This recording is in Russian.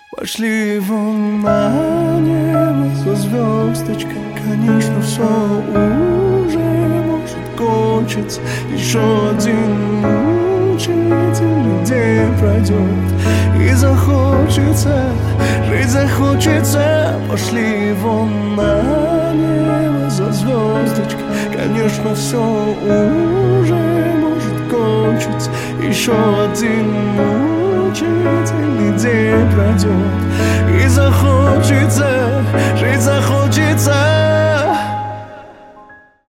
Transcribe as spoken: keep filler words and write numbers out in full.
Пошли вон на небо за звездочкой. Конечно, все уже может кончиться. Еще один мучительный день пройдет, и захочется, жить захочется. Пошли вон на небо за звездочкой. Конечно, все уже может кончиться. Еще один мучительный день пройдет,